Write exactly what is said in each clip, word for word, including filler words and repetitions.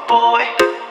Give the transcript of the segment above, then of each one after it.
boy.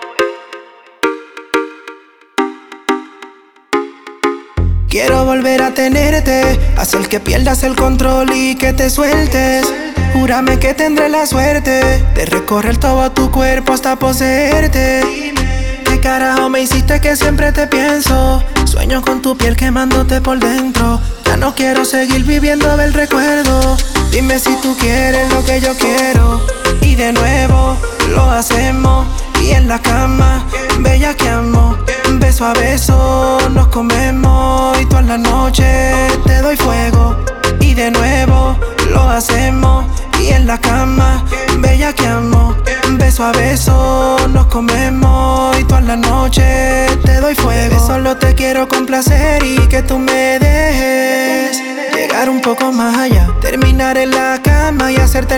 Quiero volver a tenerte, hacer que pierdas el control y que te sueltes. Júrame que tendré la suerte de recorrer todo tu cuerpo hasta poseerte. ¿Qué carajo me hiciste que siempre te pienso? Sueño con tu piel quemándote por dentro. Ya no quiero seguir viviendo del recuerdo. Dime si tú quieres lo que yo quiero. Y de nuevo lo hacemos. Y en la cama, bellaqueamos. Beso a beso nos comemos. Y toda la noche te doy fuego. Y de nuevo lo hacemos. Y en la cama, bellaqueamos. Beso a beso nos comemos. Y toda la noche te doy fuego. Solo te quiero complacer y que tú me dejes llegar un poco más allá. Terminar en la cama y hacerte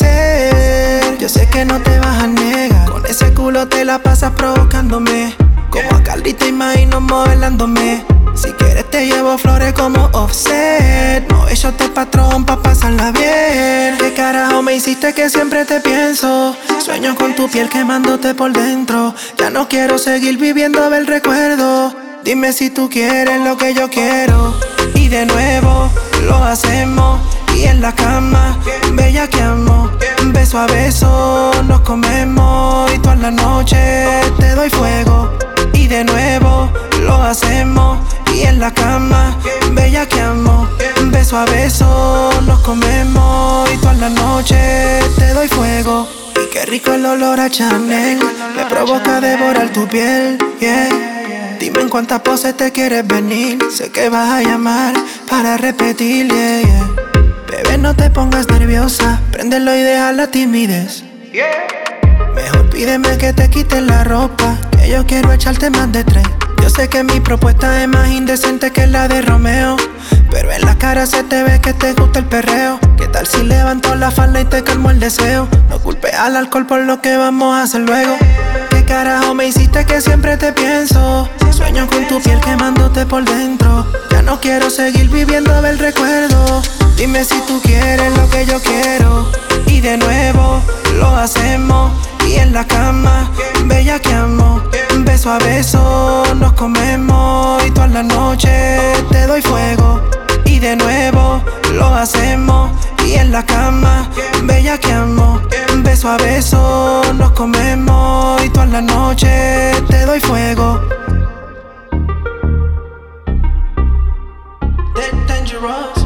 enloquecer. Yo sé que no te vas a negar. Con ese culo te la pasas provocándome. Como a Carlita imagino modelándome. Si quieres te llevo flores como Offset. No hecho te patrón pa' pasarla bien. ¿Qué carajo me hiciste que siempre te pienso? Sueño con tu piel quemándote por dentro. Ya no quiero seguir viviendo del recuerdo. Dime si tú quieres lo que yo quiero. Y de nuevo lo hacemos. Y en la cama, bellaqueamos. Beso a beso nos comemos. Y toda la noche te doy fuego. Y de nuevo lo hacemos. Y en la cama, bellaqueamos. Beso a beso nos comemos. Y toda la noche te doy fuego. Y qué rico el olor a Chanel. Me provoca devorar tu piel, yeah. Dime en cuántas poses te quieres venir. Sé que vas a llamar para repetir, yeah, yeah. Bebé, no te pongas nerviosa. Préndelo y deja la timidez, yeah. Mejor pídeme que te quites la ropa, que yo quiero echarte más de tres. Yo sé que mi propuesta es más indecente que la de Romeo, pero en la cara se te ve que te gusta el perreo. ¿Qué tal si levanto la falda y te calmo el deseo? No culpes al alcohol por lo que vamos a hacer luego. ¿Qué carajo me hiciste que siempre te pienso? Sueño con tu piel quemándote por dentro. Ya no quiero seguir viviendo del recuerdo. Dime si tú quieres lo que yo quiero. Y de nuevo lo hacemos. Y en la cama, bellaqueamos. Beso a beso nos comemos. Y toda la noche te doy fuego. Y de nuevo lo hacemos. Y en la cama, bellaqueamos. Beso a beso nos comemos. Y toda la noche te doy fuego. Dangerous.